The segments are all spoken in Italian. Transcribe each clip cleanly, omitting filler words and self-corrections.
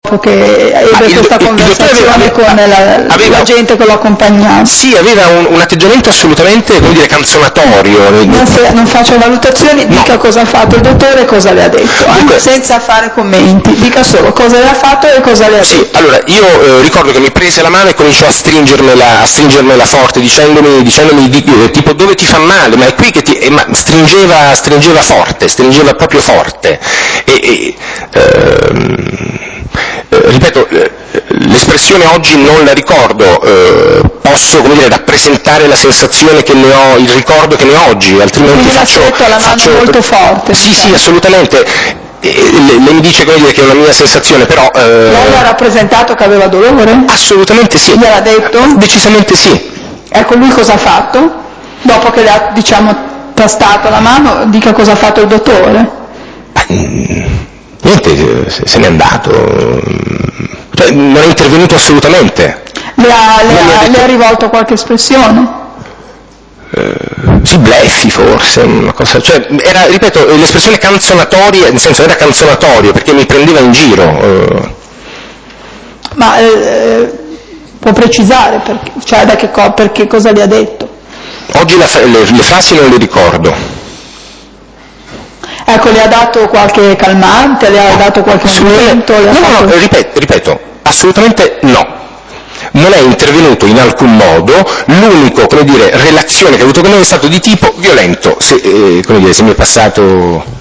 che ebbe questa conversazione con la gente che lo accompagnava. Sì, aveva un atteggiamento assolutamente, come dire, canzonatorio. Non faccio valutazioni, no. Dica cosa ha fatto il dottore e cosa le ha detto, senza fare commenti, dica solo cosa le ha fatto e cosa le ha detto. Allora, io ricordo che mi prese la mano e cominciò a stringermela forte, dicendomi tipo dove ti fa male, ma è qui che ti... ma stringeva forte, stringeva proprio forte. Ripeto, l'espressione oggi non la ricordo, posso, come dire, rappresentare la sensazione che ne ho, il ricordo che ne ho oggi, altrimenti quindi faccio la mano molto forte. Sì, sì, assolutamente. Lei mi dice, come dire, che è una mia sensazione, però... Lei ha rappresentato che aveva dolore? Assolutamente sì. Gliel'ha detto? Decisamente sì. Ecco, lui cosa ha fatto? Dopo che le ha, tastato la mano, dica cosa ha fatto il dottore. Niente, se n'è andato, non è intervenuto assolutamente. Le ha rivolto qualche espressione? Sì, bleffi forse, una cosa, era, ripeto, l'espressione canzonatoria, nel senso era canzonatorio perché mi prendeva in giro. Ma può precisare perché cosa le ha detto? Oggi le frasi non le ricordo. Ecco, le ha dato qualche calmante, le ha dato qualche momento? No, ripeto, assolutamente no. Non è intervenuto in alcun modo, l'unico, come dire, relazione che ha avuto con me è stato di tipo violento, come dire, se mi è passato...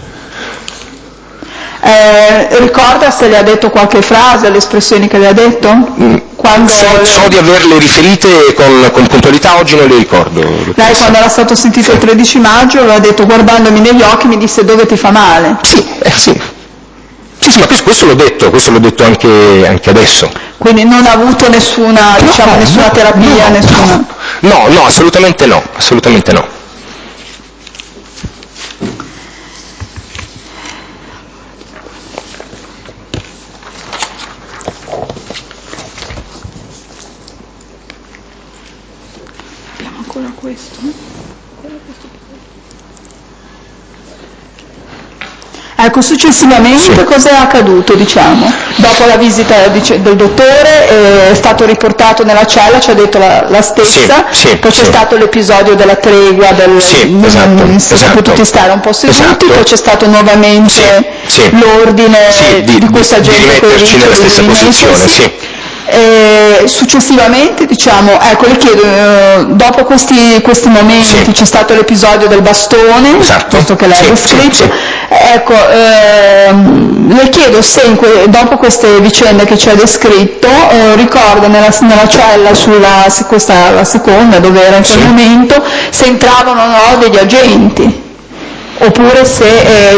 ricorda se le ha detto qualche frase, le espressioni che le ha detto? So di averle riferite con puntualità, oggi non le ricordo. Lei quando era stato sentito il 13 maggio lo ha detto guardandomi negli occhi, mi disse dove ti fa male? Sì, ma questo l'ho detto anche adesso. Quindi non ha avuto nessuna terapia? No, assolutamente no. Abbiamo ancora questo? Ecco, successivamente cosa è accaduto, Dopo la visita del dottore è stato riportato nella cella, ci ha detto la stessa, poi c'è stato l'episodio della tregua, si è potuti stare un po' seduti, poi c'è stato nuovamente l'ordine di questa gente di rimetterci nella stessa posizione, successivamente, ecco, le chiedo, dopo questi momenti c'è stato l'episodio del bastone, questo che lei ha descritto, ecco, le chiedo se dopo queste vicende che ci ha descritto ricorda nella cella la seconda dove era in quel momento, se entravano o no degli agenti, oppure se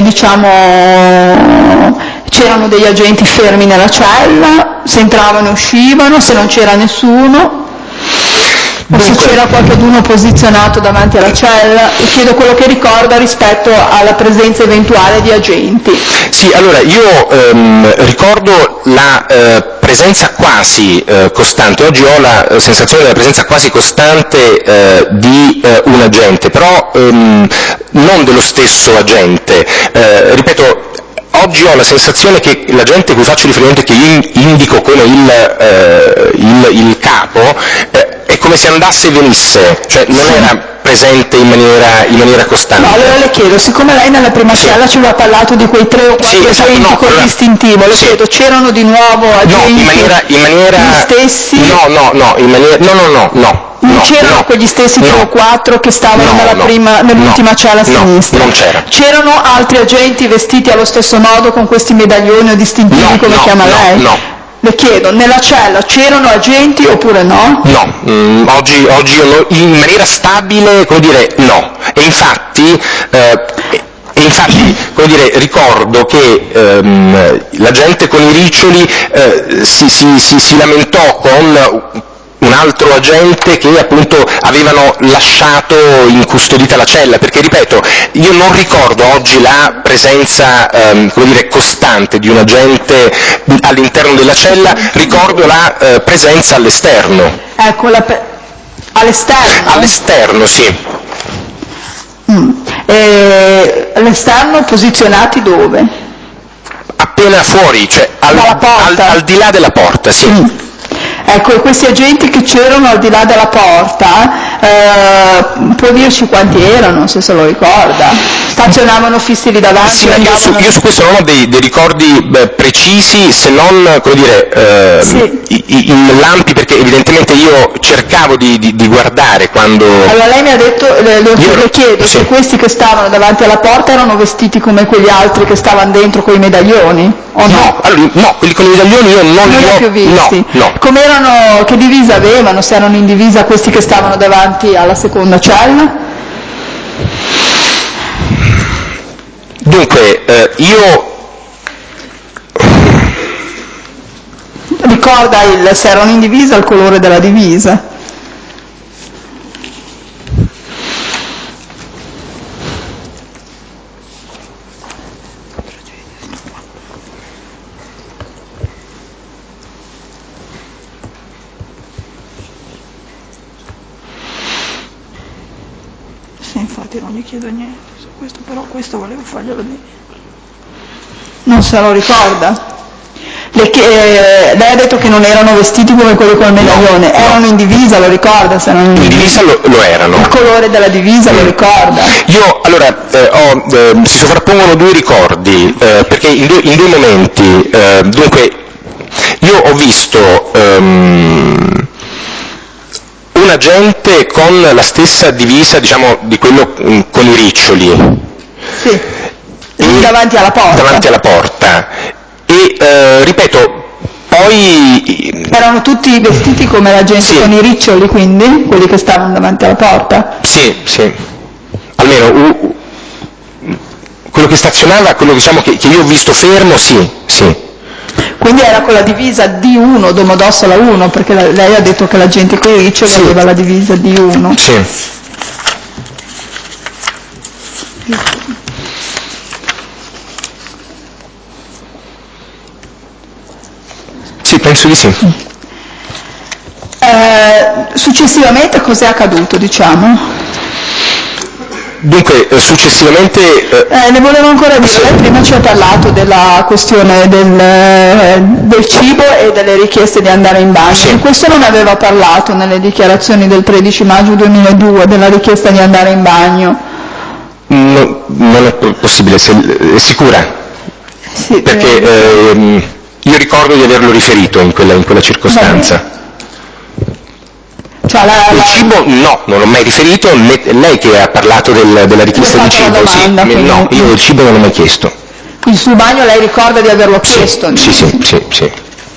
c'erano degli agenti fermi nella cella, se entravano e uscivano, se non c'era nessuno, o se c'era qualcuno posizionato davanti alla cella. E chiedo quello che ricorda rispetto alla presenza eventuale di agenti. Sì, allora io ricordo la presenza quasi costante, oggi ho la sensazione della presenza quasi costante di un agente, però non dello stesso agente, ripeto, oggi ho la sensazione che l'agente a cui faccio riferimento e che io indico come il capo è come se andasse e venisse, cioè non era presente in maniera costante. No, allora le chiedo, siccome lei nella prima cella ci aveva parlato di quei 3 o 4 agenti col distintivo, le chiedo, c'erano di nuovo agenti gli stessi? No. Non c'erano quegli stessi 3 o 4 che stavano nell'ultima cella a sinistra? Non c'era. C'erano altri agenti vestiti allo stesso modo con questi medaglioni o distintivi come chiama lei? No. Le chiedo, nella cella c'erano agenti oppure no? No, oggi in maniera stabile, come dire, no. E infatti, come dire, ricordo che la gente con i riccioli si lamentò con un altro agente che appunto avevano lasciato incustodita la cella, perché ripeto, io non ricordo oggi la presenza come dire, costante di un agente all'interno della cella, ricordo la presenza all'esterno. Ecco, all'esterno? All'esterno, sì. All'esterno posizionati dove? appena fuori, cioè al di là della porta, sì. Ecco, questi agenti che c'erano al di là della porta, può dirci quanti erano, se lo ricorda? Stazionavano fissi lì davanti? Sì, io su questo non ho dei ricordi precisi, se non, come dire, in lampi, perché evidentemente io cercavo di guardare quando... Allora lei mi ha detto, le chiedo se questi che stavano davanti alla porta erano vestiti come quegli altri che stavano dentro con i medaglioni, o no? Allora, no, quelli con i medaglioni io non li ho più visti. No. Com'erano, che divisa avevano, se erano in divisa questi che stavano davanti alla seconda cella? Dunque, io... Ricorda se erano in divisa il colore della divisa? Sì, infatti non gli chiedo niente su questo, però questo volevo farglielo dire. Non se lo ricorda? Lei ha detto che non erano vestiti come quelli col medaglione, erano in divisa, lo ricorda? Se non in divisa lo erano. Il colore della divisa lo ricorda? Io, allora, si sovrappongono due ricordi, perché in due momenti, dunque, io ho visto un agente con la stessa divisa, diciamo, di quello con i riccioli. Sì, davanti alla porta. Davanti alla porta. E, ripeto, poi... Erano tutti vestiti come la gente con i riccioli, quindi? Quelli che stavano davanti alla porta? Sì. Almeno quello che stazionava, quello diciamo che io ho visto fermo, sì. Quindi era con la divisa D1, Domodossola 1, perché lei ha detto che la gente con i riccioli aveva la divisa D1. Sì. Sì, penso di sì. Successivamente cos'è accaduto, diciamo? Dunque, successivamente... Ne volevo ancora dire, lei prima ci ha parlato della questione del cibo e delle richieste di andare in bagno. Di questo non aveva parlato nelle dichiarazioni del 13 maggio 2002, della richiesta di andare in bagno. No, non è possibile, è sicura? Sì, perché io ricordo di averlo riferito in quella circostanza. Cioè il cibo no, non l'ho mai riferito, lei che ha parlato della richiesta di cibo, domanda, no, io il cibo non l'ho mai chiesto. Quindi sul bagno lei ricorda di averlo chiesto? Sì.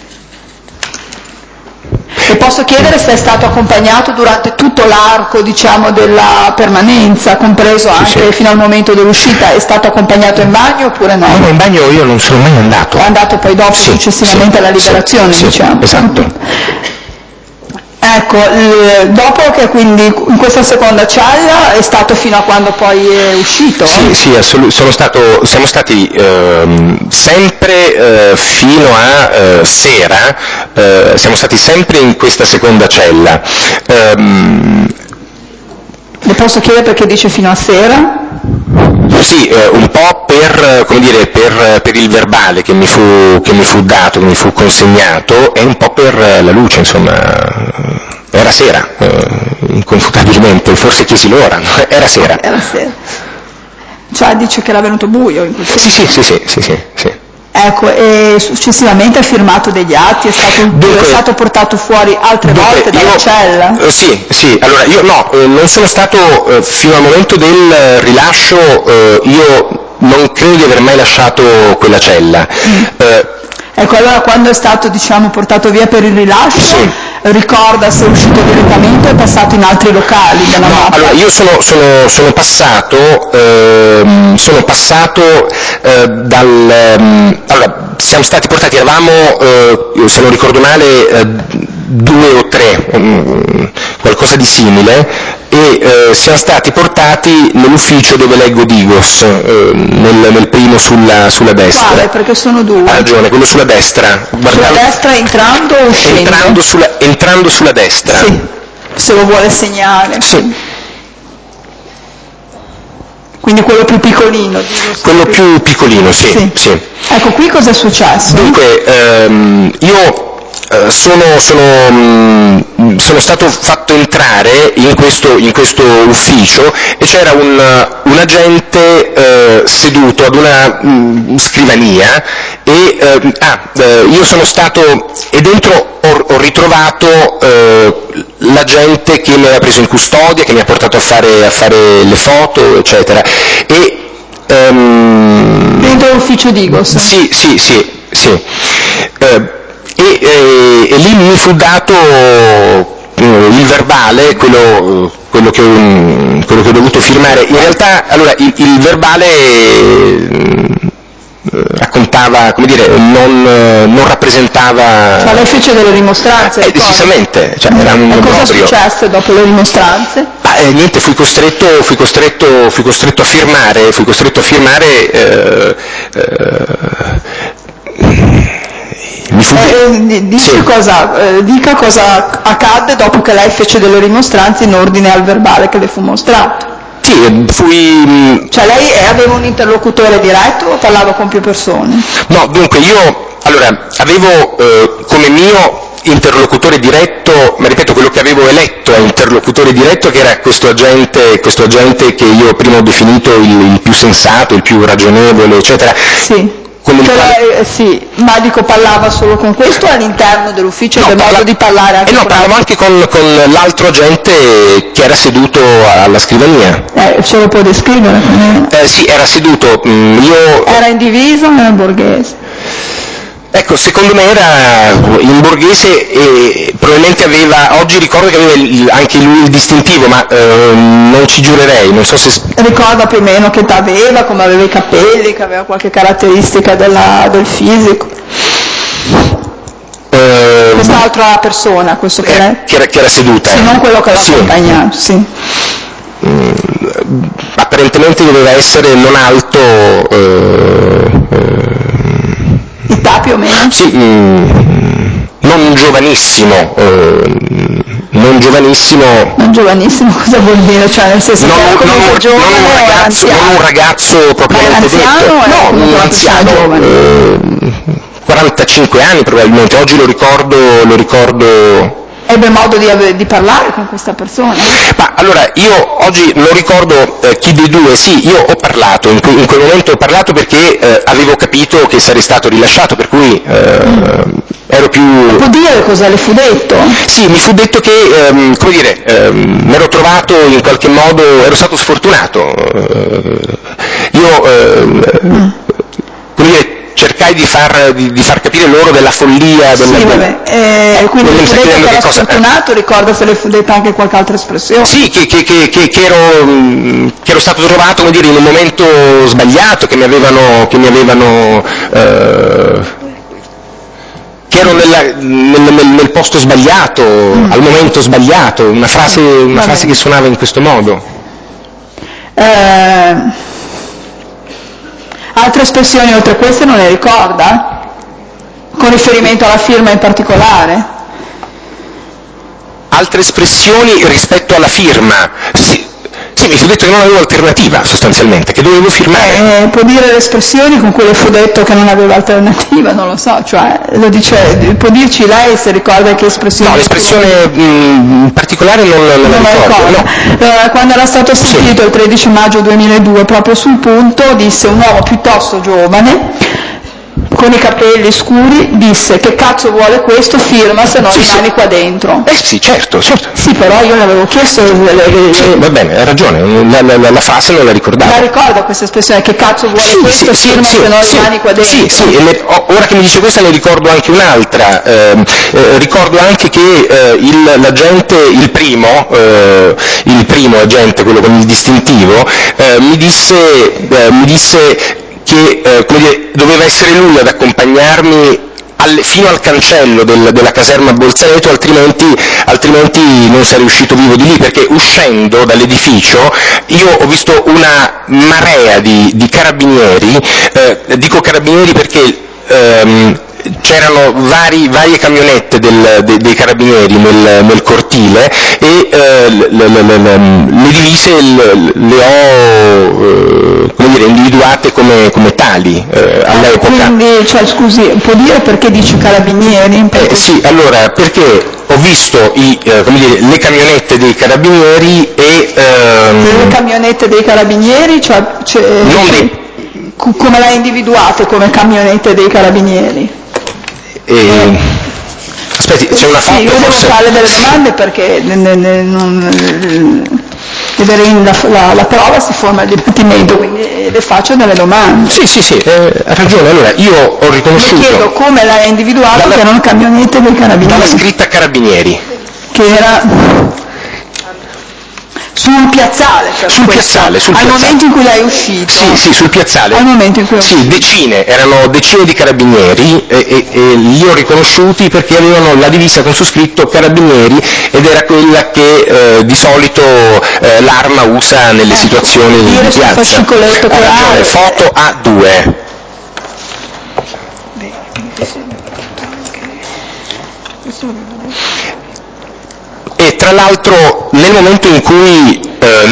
E posso chiedere se è stato accompagnato durante tutto l'arco, diciamo, della permanenza, compreso anche fino al momento dell'uscita, è stato accompagnato in bagno oppure no? No, in bagno io non sono mai andato. È andato poi dopo, successivamente alla liberazione, diciamo. Esatto. Ecco, dopo che quindi in questa seconda cella è stato fino a quando poi è uscito? Sì, siamo stati sempre fino a sera, siamo stati sempre in questa seconda cella. Le posso chiedere perché dice fino a sera? Sì, un po' per il verbale che mi fu dato, che mi fu consegnato, e un po' per la luce, insomma, era sera, inconfutabilmente, forse chiesi l'ora, era sera. Era sera. Cioè dice che era venuto buio in questo Sì. Ecco, e successivamente ha firmato degli atti, è stato portato fuori altre volte dalla cella? Sì, allora io non sono stato, fino al momento del rilascio, io non credo di aver mai lasciato quella cella. Ecco, allora quando è stato, diciamo, portato via per il rilascio, ricorda se è uscito direttamente o è passato in altri locali della mappa? Allora io sono passato allora siamo stati portati, eravamo, se non ricordo male, 2 o 3, qualcosa di simile, e siamo stati portati nell'ufficio dove leggo Digos, nel primo sulla destra. Quale? Perché sono 2. Ha ragione, quello sulla destra. Sulla destra entrando o uscendo? Entrando sulla destra. Sì, se lo vuole segnare. Sì. Quindi quello più piccolino. Quello più piccolino, sì. Ecco, qui cosa è successo? Dunque, io sono stato fatto entrare in questo ufficio e c'era un agente seduto ad una scrivania e io sono stato, e dentro ho ritrovato l'agente che mi aveva preso in custodia, che mi ha portato a fare le foto, eccetera. E dentro l'ufficio Digos? Sì. E lì mi fu dato il verbale, quello che ho dovuto firmare. In realtà, allora, il verbale raccontava, come dire, non rappresentava... Ma lei fece delle dimostranze? Decisamente, cioè era un obbrobrio. Cosa successe dopo le dimostranze? Niente, fui costretto a firmare, dica cosa accadde dopo che lei fece delle rimostranze in ordine al verbale che le fu mostrato. Sì, Cioè lei aveva un interlocutore diretto o parlava con più persone? No, dunque io avevo come mio interlocutore diretto, ma ripeto, quello che avevo eletto a interlocutore diretto, che era questo agente che io prima ho definito il più sensato, il più ragionevole, eccetera. Sì. Sì, ma dico, parlava solo con questo all'interno dell'ufficio? No, modo di parlare anche no, parlavo anche con l'altro agente che era seduto alla scrivania. Ce lo può descrivere? Sì, era seduto, Era in divisa o era in borghese? Ecco, secondo me era in borghese e probabilmente oggi ricordo che aveva anche lui il distintivo, ma non ci giurerei, non so se... Ricorda più o meno che età aveva, come aveva i capelli, che aveva qualche caratteristica del fisico? Quest'altra persona, questo che lei? Che era seduta. Sì, non quello che l'accompagnava, sì. Apparentemente doveva essere non alto... Età più o meno? Sì, non giovanissimo. Non giovanissimo cosa vuol dire? Cioè nel senso non un ragazzo propriamente detto. No, un anziano. 45 anni probabilmente, oggi lo ricordo... Ebbe modo di parlare con questa persona? Ma allora, io oggi non ricordo chi dei due, sì, io ho parlato, in quel momento ho parlato perché avevo capito che sarei stato rilasciato, per cui ero più... Può dire cosa le fu detto? Sì, mi fu detto che, come dire, mi ero trovato in qualche modo, ero stato sfortunato. Come dire, cercai di far capire loro della follia sì, vabbè. Quindi le fu detto che era sfortunato, ricorda se le fu detta anche qualche altra espressione? Sì, che ero stato trovato, come dire, in un momento sbagliato, che ero nel posto sbagliato, al momento sbagliato, una frase che suonava in questo modo. Altre espressioni oltre a queste non le ricorda? Con riferimento alla firma in particolare? Altre espressioni rispetto alla firma? Sì, mi fu detto che non avevo alternativa, sostanzialmente, che dovevo firmare. Può dire le espressioni con cui le fu detto che non aveva alternativa? Non lo so, cioè, può dirci lei se ricorda che espressione... No, l'espressione in particolare non la ricordo. No. Quando era stato sentito il 13 maggio 2002, proprio sul punto, disse un uomo piuttosto giovane, con i capelli scuri, disse: che cazzo vuole questo, firma, se no rimani qua dentro. Sì, certo. Sì, però io le avevo chiesto... Sì, va bene, hai ragione, la frase non la ricordavo. La ricordo questa espressione, che cazzo vuole questo, firma, se no rimani qua dentro. Sì, ora che mi dice questa ne ricordo anche un'altra. Ricordo anche che l'agente, il primo agente, quello con il distintivo, mi disse che come dire, doveva essere lui ad accompagnarmi fino al cancello della caserma Bolzaneto, altrimenti non sarei uscito vivo di lì, perché uscendo dall'edificio io ho visto una marea di carabinieri, dico carabinieri perché c'erano varie camionette dei carabinieri nel cortile e le divise le ho come dire, individuate come tali all'epoca. Quindi, cioè, scusi, può dire perché dice carabinieri? Sì, allora, perché ho visto come dire, le camionette dei carabinieri e... Le camionette dei carabinieri? Come le ha individuate come camionette dei carabinieri? Aspetti, c'è una foto? Sì, io devo fare delle domande perché la prova si forma il dibattimento, quindi le faccio delle domande. Sì, ha ragione. Allora, io ho riconosciuto... Le chiedo come l'hai individuato che erano camionette dei carabinieri. Dalla scritta carabinieri. Che era... Sul piazzale, sul piazzale. Al momento in cui lei è uscito? Sì, sul piazzale. Al momento in cui è uscito? Sì, erano decine di carabinieri e li ho riconosciuti perché avevano la divisa con su scritto carabinieri ed era quella che di solito l'arma usa nelle situazioni di piazza. Fascicoletto foto A2. E tra l'altro nel momento in cui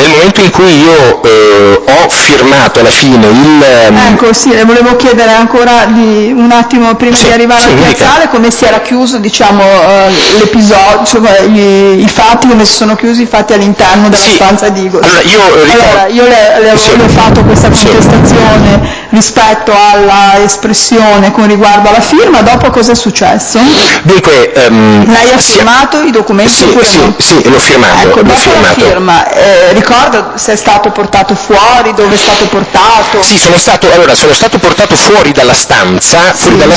io ho firmato alla fine Ecco, sì, le volevo chiedere ancora un attimo prima di arrivare al piazzale come si era chiuso, diciamo, l'episodio, cioè i fatti, come si sono chiusi i fatti all'interno della stanza di Igor. Allora, io le ho fatto questa contestazione rispetto alla espressione con riguardo alla firma, dopo cosa è successo? Dunque, lei ha firmato i documenti oppure no? Sì, l'ho firmato. Ecco, dopo la firma, ricorda se è stato portato fuori, dove è stato portato? Sì, sono stato portato fuori dalla stanza,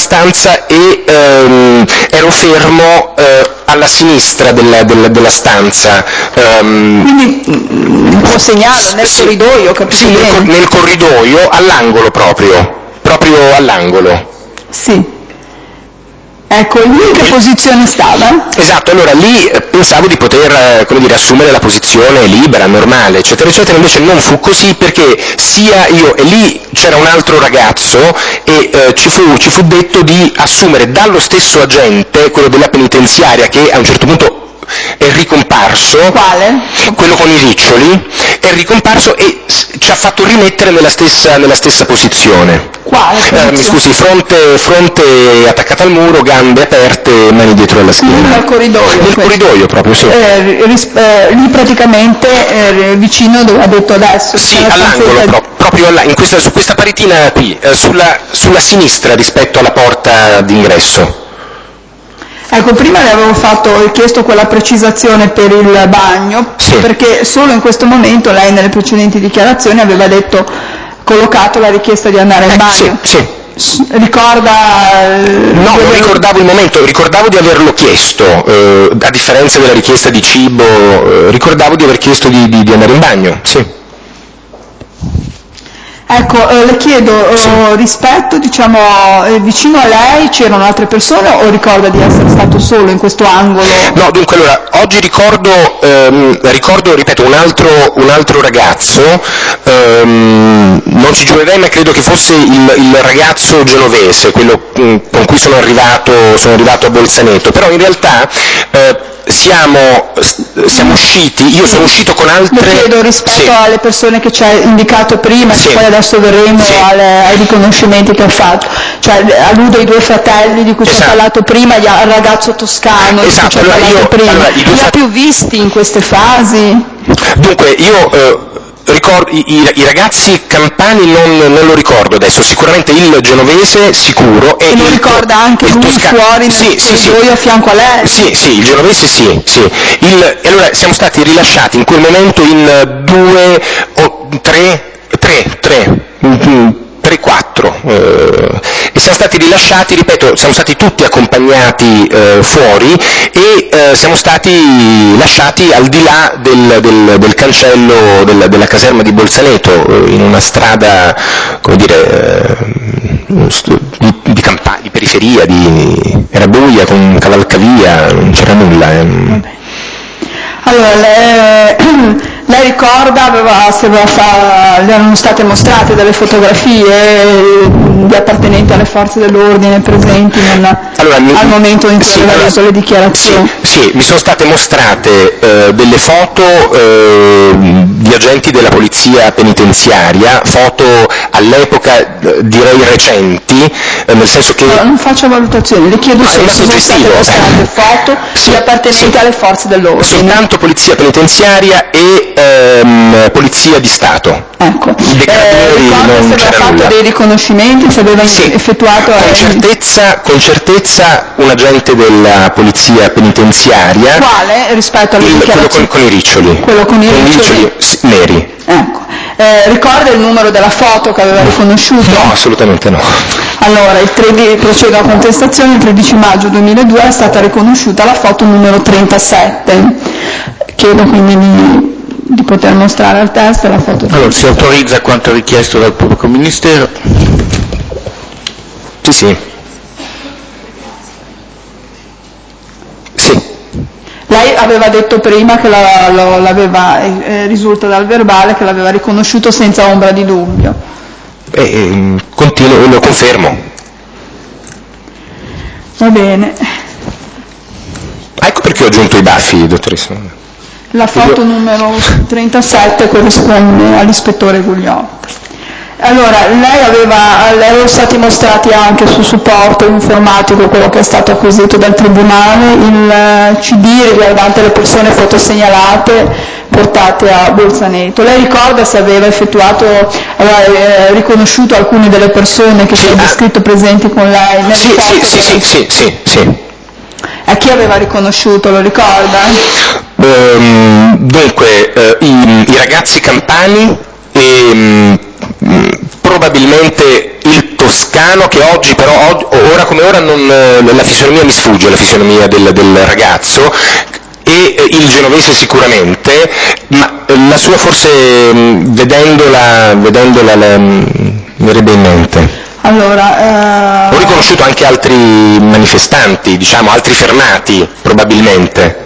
e ero fermo alla sinistra della stanza. Quindi lo segnalo, nel corridoio, capito? Sì, nel corridoio, all'angolo proprio all'angolo. Sì. Ecco, e lui in che posizione stava? Esatto, allora lì pensavo di poter, come dire, assumere la posizione libera, normale, eccetera, eccetera, invece non fu così perché sia io e lì c'era un altro ragazzo e ci fu detto di assumere dallo stesso agente, quello della penitenziaria, che a un certo punto è ricomparso. Quale? Quello con i riccioli, è ricomparso e ci ha fatto rimettere nella stessa posizione. Quale? Mi scusi, fronte attaccata al muro, gambe aperte, mani dietro alla schiena. Nel corridoio? Nel corridoio proprio, sì. Lì praticamente vicino dove ha detto adesso? Sì, all'angolo, proprio su questa paretina qui, sulla sinistra rispetto alla porta d'ingresso. Ecco, prima le avevo chiesto quella precisazione per il bagno, perché solo in questo momento lei nelle precedenti dichiarazioni aveva collocato la richiesta di andare in bagno. Sì. Ricorda? No, non ricordavo il momento, ricordavo di averlo chiesto, a differenza della richiesta di cibo, ricordavo di aver chiesto di andare in bagno, sì. Ecco, le chiedo, rispetto, diciamo, vicino a lei c'erano altre persone o ricorda di essere stato solo in questo angolo? No, dunque, allora, oggi ricordo, ripeto, un altro ragazzo, non ci giurerei ma credo che fosse il ragazzo genovese, quello con cui sono arrivato a Bolzaneto, però in realtà siamo usciti, io sono uscito con altre... Le chiedo rispetto alle persone che ci ha indicato prima, che poi adesso verremo ai riconoscimenti che ha fatto, cioè alludo ai due fratelli di cui ci ha parlato prima, al ragazzo toscano di cui ci ha parlato prima. Li ha più visti in queste fasi? Dunque, io... ricordo, i ragazzi campani non lo ricordo adesso, sicuramente il genovese sicuro e lo ricorda anche lui fuori nel corridoio a fianco a lei? Sì, il genovese sì. E allora siamo stati rilasciati in quel momento in 2 o 3, 4 e siamo stati rilasciati, ripeto, siamo stati tutti accompagnati fuori e siamo stati lasciati al di là del cancello della caserma di Bolzaneto, in una strada, come dire, di periferia, era buia, con cavalcavia, non c'era nulla. Allora, Lei ricorda, le erano state mostrate delle fotografie di appartenenti alle forze dell'ordine presenti al momento in cui aveva reso le dichiarazioni? Sì, mi sono state mostrate delle foto di agenti della polizia penitenziaria, foto all'epoca direi recenti, nel senso che... No, non faccio valutazioni, le chiedo se sono state mostrate foto di appartenenti alle forze dell'ordine. Soltanto polizia penitenziaria e polizia di Stato. Ecco, ricorda se aveva fatto dei riconoscimenti, se aveva effettuato... Con certezza un agente della polizia penitenziaria. Quale rispetto alle dichiarazioni? Quello con i riccioli. Quello con i riccioli neri. Ecco. Ricorda il numero della foto che aveva riconosciuto? No, assolutamente no. Allora, procedo a contestazione, il 13 maggio 2002 è stata riconosciuta la foto numero 37. Chiedo quindi di poter mostrare al testo la foto. Allora, si autorizza quanto richiesto dal pubblico ministero? Sì. Lei aveva detto prima che risulta dal verbale che l'aveva riconosciuto senza ombra di dubbio. Continuo, lo confermo. Va bene. Ecco perché ho aggiunto i baffi, dottoressa. La foto numero 37 corrisponde all'ispettore Gugliotta. Allora, le erano stati mostrati anche su supporto informatico, quello che è stato acquisito dal Tribunale, il CD riguardante le persone fotosegnalate portate a Bolzaneto. Lei ricorda se aveva riconosciuto alcune delle persone che sono descritte presenti con lei nelle foto? Sì. A chi aveva riconosciuto, lo ricorda? Dunque, i ragazzi campani e probabilmente il toscano, che oggi però, ora come ora, la fisionomia mi sfugge, la fisionomia del ragazzo, e il genovese sicuramente, ma la sua forse, vedendola mi verrebbe in mente. Allora, Ho riconosciuto anche altri manifestanti, diciamo, altri fermati, probabilmente.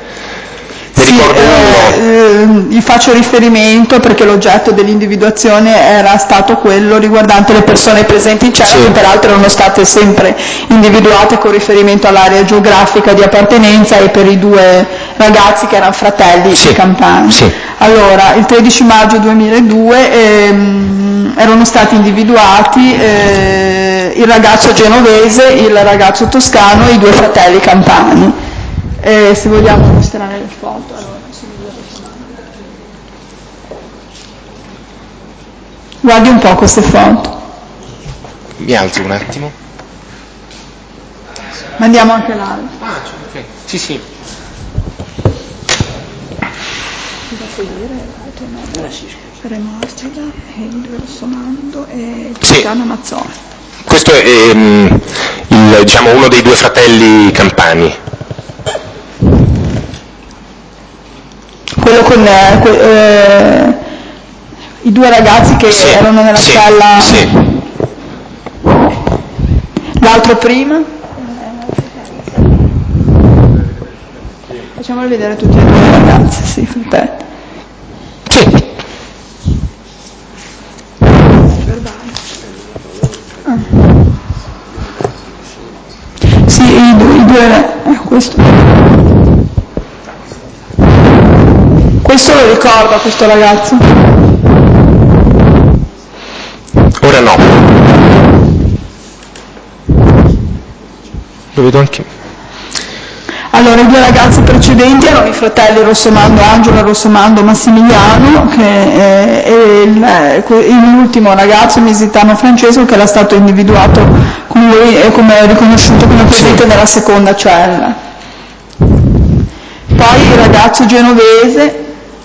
Gli faccio riferimento perché l'oggetto dell'individuazione era stato quello riguardante le persone presenti in cella, che peraltro erano state sempre individuate con riferimento all'area geografica di appartenenza e per i due ragazzi che erano fratelli campani. Allora, il 13 maggio 2002 erano stati individuati il ragazzo genovese, il ragazzo toscano e i due fratelli campani. Se vogliamo mostrare le foto, allora, guardi un po' queste foto. Mi alzo un attimo. Mandiamo anche l'altro. Ok. Sì. Remorgida e il due Rossomando e Toscano Mazzoni. Questo è diciamo, uno dei due fratelli campani. Quello con i due ragazzi che erano nella cella. L'altro prima? Facciamoli vedere tutti e due ragazzi, fratelli. I due questo lo ricorda, questo ragazzo? Ora no. Lo vedo anche. Allora, i due ragazzi precedenti erano i fratelli Rossomando, Angelo Rossomando Massimiliano, e l'ultimo ragazzo, Misitano Francesco, che era stato individuato con lui e come riconosciuto come presente nella seconda cella. Poi il ragazzo genovese.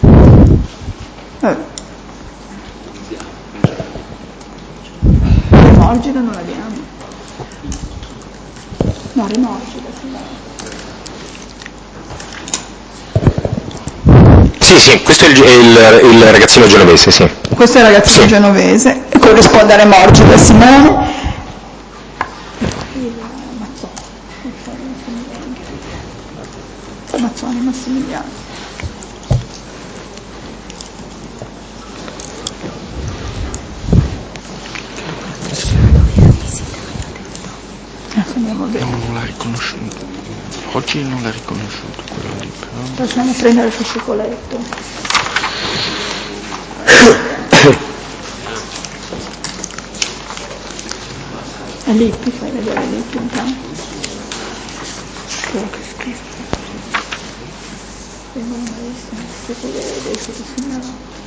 Rimorgida non l'abbiamo. No, Rimorgida, Sì, questo è il ragazzino genovese, sì. Questo è il ragazzino genovese, corrisponde a Remorgida Simone. Mazzoni Massimiliano. Andiamo a vedere. Non l'ha riconosciuto. Oggi non l'ha riconosciuto quello lì, però. Facciamo prendere il fascicoletto. È Lippi, fai vedere Lippi intanto. Che schifo. Vengono malissimo, se puoi vedere di signora.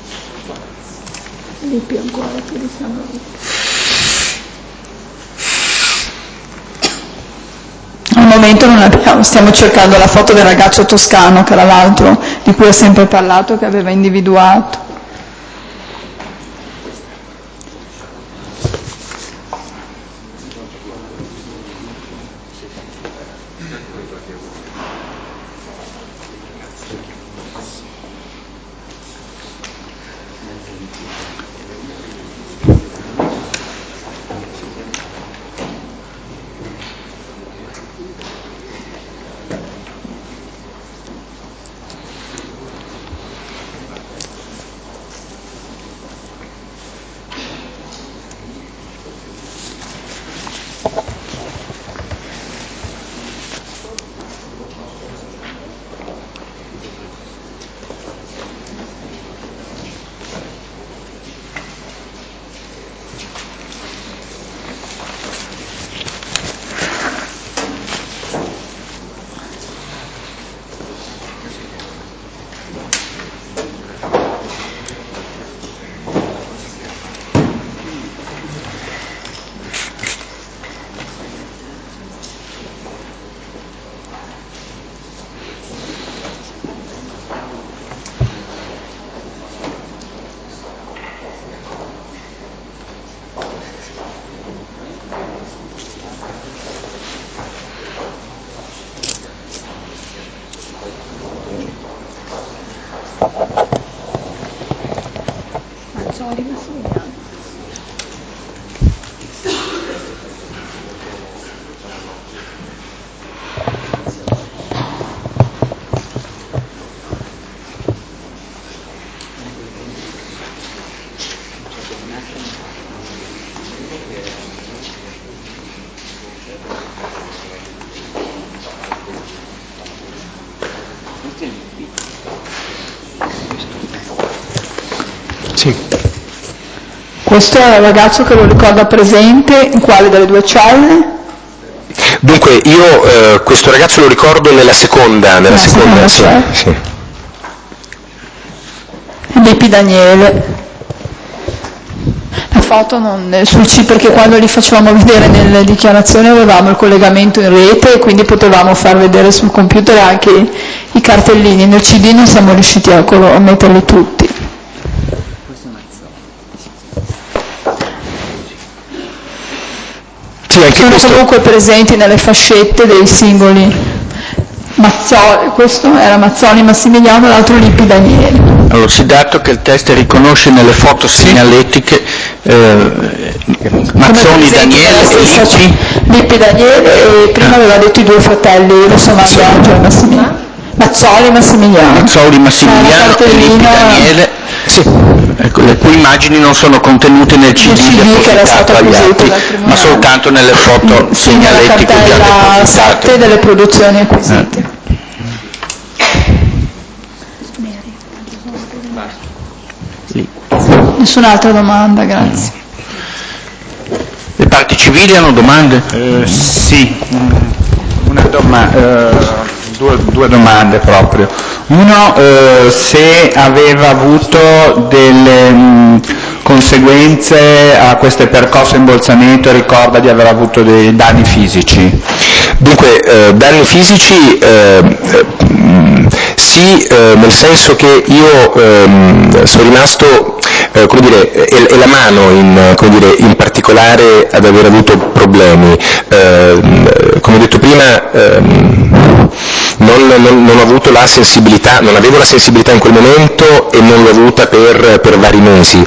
Lippi ancora più di sangue Lippi. Al momento non abbiamo, stiamo cercando la foto del ragazzo toscano, che era l'altro di cui ha sempre parlato, che aveva individuato. Sì. Questo è il ragazzo che lo ricorda presente, in quale delle due celle? Dunque, io questo ragazzo lo ricordo nella seconda sì. Lippi Daniele. La foto sul C, perché quando li facevamo vedere nelle dichiarazioni avevamo il collegamento in rete e quindi potevamo far vedere sul computer anche i cartellini. Nel CD non siamo riusciti a metterli tutti. Sono comunque presenti nelle fascette dei singoli. Mazzoli, questo era Mazzoli Massimiliano, l'altro Lippi Daniele. Allora, si dato che il test riconosce nelle foto segnaletiche Mazzoli Daniele e Lippi. Lippi Daniele e prima aveva detto i due fratelli, Rosso Mangiaggio e Massimiliano. Mazzoli Massimiliano. Mazzoli Massimiliano e Lippi Daniele. Sì. Ecco, le cui immagini non sono contenute nel CD depositato agli atti, ma soltanto nelle foto segnaletiche che abbiamo depositato. 7 delle produzioni acquisite. Nessun'altra domanda, grazie. Le parti civili hanno domande? Sì, due domande proprio. Uno, se aveva avuto delle conseguenze a questo percorso imbolsamento, ricorda di aver avuto dei danni fisici? Dunque, danni fisici sì, nel senso che io sono rimasto, come dire, è la mano in particolare ad aver avuto problemi. Come ho detto prima, non ho avuto la sensibilità, non avevo la sensibilità in quel momento e non l'ho avuta per vari mesi.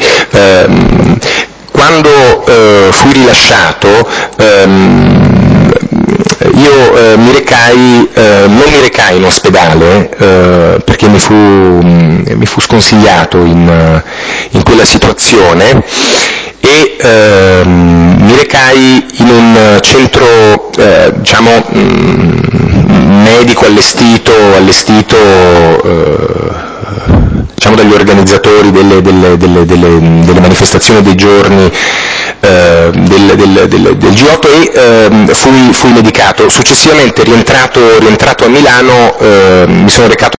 Quando fui rilasciato, io non mi recai in ospedale perché mi fu sconsigliato in quella situazione, e e mi recai in un centro diciamo medico allestito diciamo dagli organizzatori delle manifestazioni dei giorni del G8 e fui medicato. Successivamente rientrato a Milano mi sono recato